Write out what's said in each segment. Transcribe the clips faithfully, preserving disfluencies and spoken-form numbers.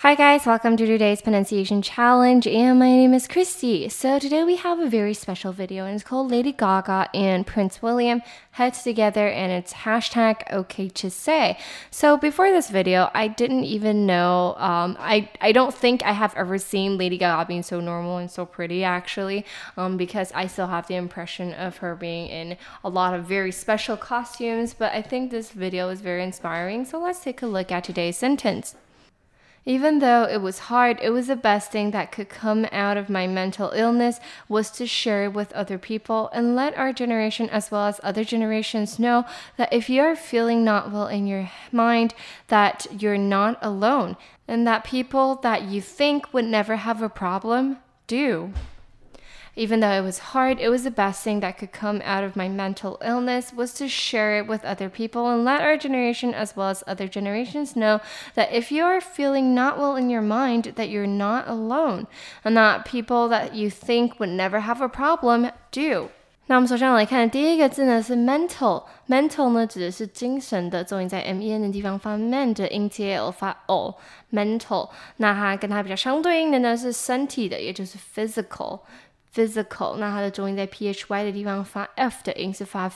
Hi guys, welcome to today's pronunciation challenge and my name is Christy. So today we have a very special video and it's called Lady Gaga and Prince William heads together and it's hashtag okay to say. So before this video, I didn't even know, um, I, I don't think I have ever seen Lady Gaga being so normal and so pretty actually, um, because I still have the impression of her being in a lot of very special costumes, but I think this video is very inspiring. So let's take a look at today's sentence. Even though it was hard, it was the best thing that could come out of my mental illness was to share it with other people and let our generation as well as other generations know that if you're feeling not well in your mind, that you're not alone and that people that you think would never have a problem do. Even though it was hard, it was the best thing that could come out of my mental illness was to share it with other people and let our generation as well as other generations know that if you are feeling not well in your mind, that you're not alone and that people that you think would never have a problem do. 那我们首先来看第一个字呢是 mental mental 呢指的是精神的，重音在 men 的地方发 man 的音节 l 发 o mental。 那它跟它比较相对应的呢是身体的，也就是 physical physical， 那它的重音在 phy 的地方发 f 的音是发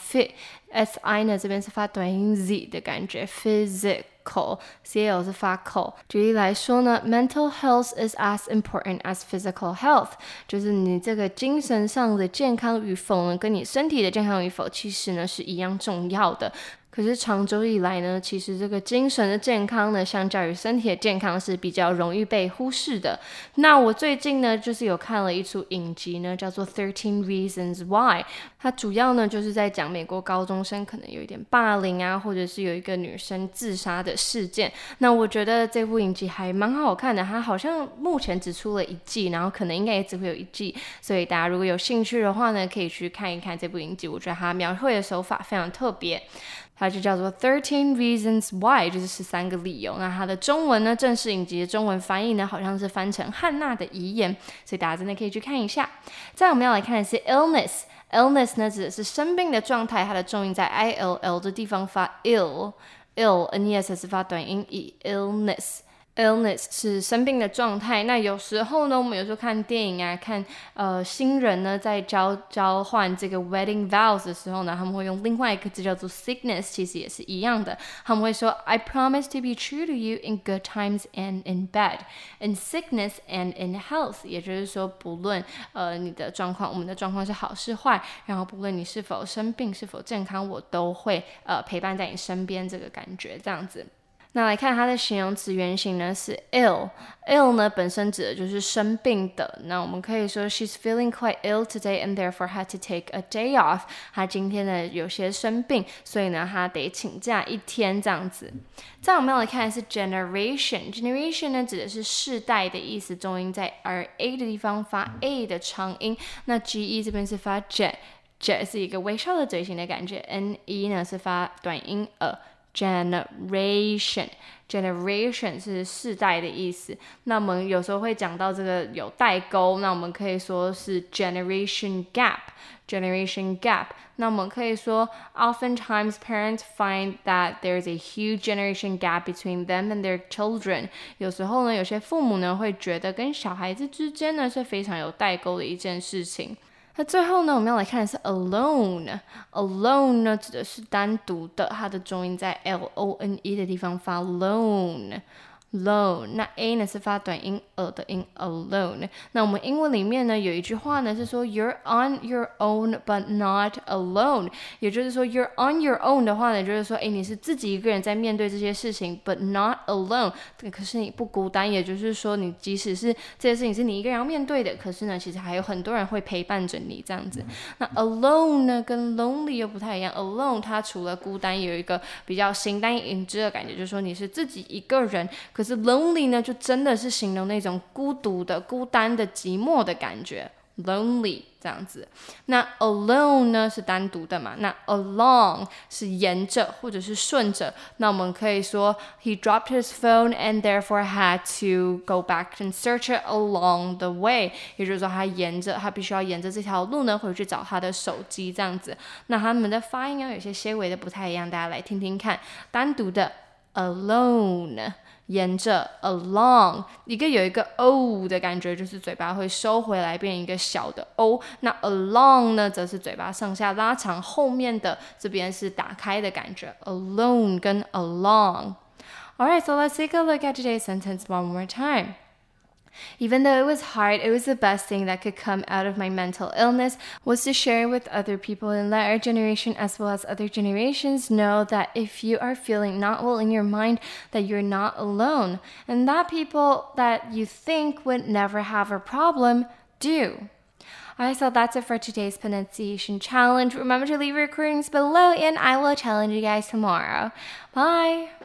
fit，si 呢这边是发短音 z 的感觉 physical，cl 是发口。举例来说呢 mental health is as important as physical health， 就是你这个精神上的健康与否呢跟你身体的健康与否其实呢是一样重要的。可是长久以来呢，其实这个精神的健康呢，相较于身体的健康是比较容易被忽视的。那我最近呢，就是有看了一出影集呢，叫做 thirteen Reasons Why， 它主要呢就是在讲美国高中生可能有一点霸凌啊，或者是有一个女生自杀的事件。那我觉得这部影集还蛮好看的，它好像目前只出了一季，然后可能应该也只会有一季，所以大家如果有兴趣的话呢，可以去看一看这部影集。我觉得它描绘的手法非常特别。它就叫做 thirteen Reasons Why， 就是十三个理由。那它的中文呢，正式影集的中文翻译呢，好像是翻成汉娜的遗言，所以大家真的可以去看一下。再来我们要来看的是 illness illness 呢指的是生病的状态，它的重音在 ill 的地方发 ill ill nes 是发短音 e illness illness 是生病的状态。那有时候呢，我们有时候看电影啊，看呃新人呢在交交换这个 wedding vows 的时候呢，他们会用另外一个字叫做 sickness， 其实也是一样的。他们会说 I promise to be true to you in good times and in bad, in sickness and in health， 也就是说不论呃你的状况，我们的状况是好是坏，然后不论你是否生病是否健康，我都会呃陪伴在你身边，这个感觉这样子。那来看它的形容词原形呢是 ill ill 呢本身指的就是生病的。那我们可以说 she's feeling quite ill today and therefore had to take a day off， 她今天呢有些生病，所以呢她得请假一天这样子。再我们要来看的是 generation generation 呢指的是世代的意思，重音在 r a 的地方发 a 的长音，那 ge 这边是发 j j 是一个微笑的嘴型的感觉， ne 呢是发短音 a generation generation 是世代的意思。那我们有时候会讲到这个有代沟，那我们可以说是 generation gap generation gap。 那我们可以说 oftentimes parents find that there's a huge generation gap between them and their children， 有时候呢有些父母呢会觉得跟小孩子之间呢是非常有代沟的一件事情。那最后呢，我们要来看的是 alone alone 呢指的是单独的，它的重音在 l o n e 的地方发 lone lone， 那 a 呢是发短音 a 的音 alone。 那我们英文里面呢有一句话呢是说 you're on your own but not alone， 也就是说 you're on your own 的话呢就是说诶你是自己一个人在面对这些事情 but not alone， 可是你不孤单，也就是说你即使是这些事情是你一个人要面对的，可是呢其实还有很多人会陪伴着你这样子。那 alone 呢跟 lonely 又不太一样， alone 它除了孤单有一个比较形单影只的感觉，就是说你是自己一个人，可是 lonely 呢就真的是形容那种孤独的孤单的寂寞的感觉 lonely 这样子。那 alone 呢是单独的嘛，那 along 是沿着或者是顺着，那我们可以说 he dropped his phone and therefore had to go back and search it along the way， 也就是说他沿着他必须要沿着这条路呢回去找他的手机这样子。那他们的发音有些些微的不太一样，大家来听听看。单独的 alone， 沿着 along， 一个有一个 o 的感觉，就是嘴巴会收回来变一个小的 o， 那 along 呢则是嘴巴上下拉长，后面的这边是打开的感觉 alone 跟 along。 Alright, so let's take a look at today's sentence one more time. Even though it was hard, it was the best thing that could come out of my mental illness was to share it with other people and let our generation as well as other generations know that if you are feeling not well in your mind, that you're not alone, and that people that you think would never have a problem do. Alright, so that's it for today's pronunciation challenge. Remember to leave your recordings below and I will challenge you guys tomorrow. Bye!